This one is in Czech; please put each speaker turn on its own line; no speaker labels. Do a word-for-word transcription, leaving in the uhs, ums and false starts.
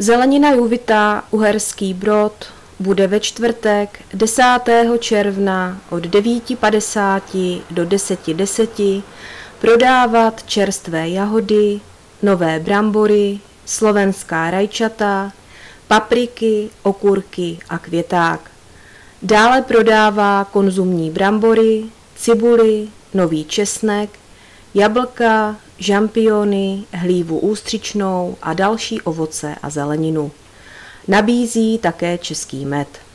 Zelenina Juvita Uherský Brod bude ve čtvrtek desátého června od devět padesát do deset deset prodávat čerstvé jahody, nové brambory, slovenská rajčata, papriky, okurky a květák. Dále prodává konzumní brambory, cibuli, nový česnek, jablka, žampiony, hlívu ústřičnou a další ovoce a zeleninu. Nabízí také český med.